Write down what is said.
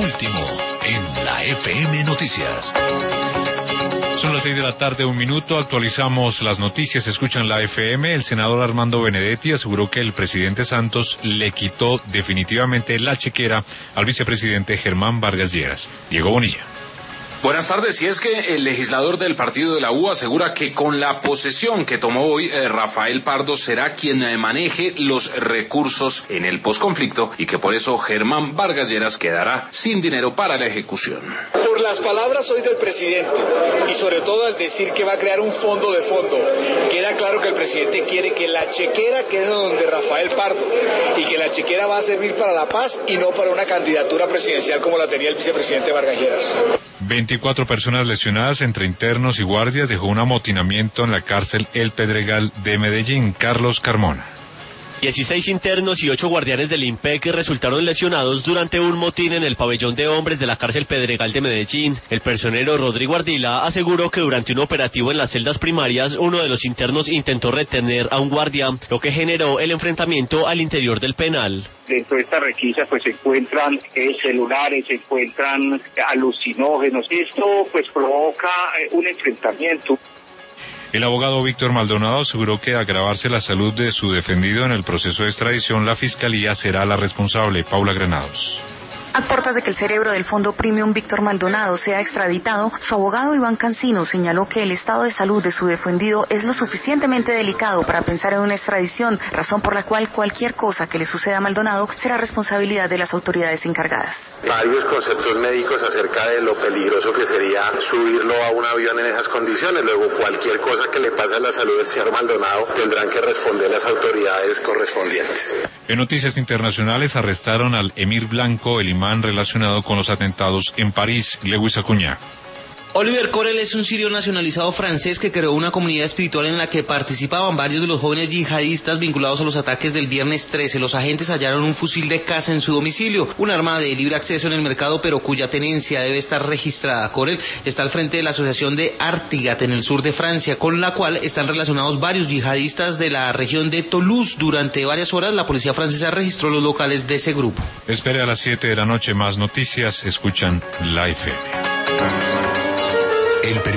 último en la FM Noticias. Son las 6:01 p.m, actualizamos las noticias, escuchan la FM. El senador Armando Benedetti aseguró que el presidente Santos le quitó definitivamente la chequera al vicepresidente Germán Vargas Lleras. Diego Bonilla. Buenas tardes, y es que el legislador del partido de la U asegura que con la posesión que tomó hoy Rafael Pardo será quien maneje los recursos en el posconflicto y que por eso Germán Vargas Lleras quedará sin dinero para la ejecución. Por las palabras hoy del presidente y sobre todo al decir que va a crear un fondo de fondo, queda claro que el presidente quiere que la chequera quede donde Rafael Pardo y que la chequera va a servir para la paz y no para una candidatura presidencial como la tenía el vicepresidente Vargas Lleras. 24 personas lesionadas entre internos y guardias dejó un amotinamiento en la cárcel El Pedregal de Medellín. Carlos Carmona. 16 internos y 8 guardianes del IMPEC resultaron lesionados durante un motín en el pabellón de hombres de la cárcel Pedregal de Medellín. El personero Rodrigo Ardila aseguró que durante un operativo en las celdas primarias, uno de los internos intentó retener a un guardia, lo que generó el enfrentamiento al interior del penal. Dentro de esta requisa pues se encuentran celulares, se encuentran alucinógenos. Esto pues provoca un enfrentamiento. El abogado Víctor Maldonado aseguró que agravarse la salud de su defendido en el proceso de extradición, la Fiscalía será la responsable. Paula Granados. A puertas de que el cerebro del Fondo Premium Víctor Maldonado sea extraditado, su abogado Iván Cancino señaló que el estado de salud de su defendido es lo suficientemente delicado para pensar en una extradición, razón por la cual cualquier cosa que le suceda a Maldonado será responsabilidad de las autoridades encargadas. Varios conceptos médicos acerca de lo peligroso que sería subirlo a un avión en esas condiciones. Luego, cualquier cosa que le pase a la salud del señor Maldonado tendrán que responder las autoridades correspondientes. En noticias internacionales, arrestaron al emir Blanco, el imán relacionado con los atentados en París. Lewis Acuña. Oliver Corel es un sirio nacionalizado francés que creó una comunidad espiritual en la que participaban varios de los jóvenes yihadistas vinculados a los ataques del viernes 13. Los agentes hallaron un fusil de caza en su domicilio, un arma de libre acceso en el mercado, pero cuya tenencia debe estar registrada. Corel está al frente de la asociación de Artigat en el sur de Francia, con la cual están relacionados varios yihadistas de la región de Toulouse. Durante varias horas la policía francesa registró los locales de ese grupo. Espere a las 7 de la noche más noticias, escuchan la FM.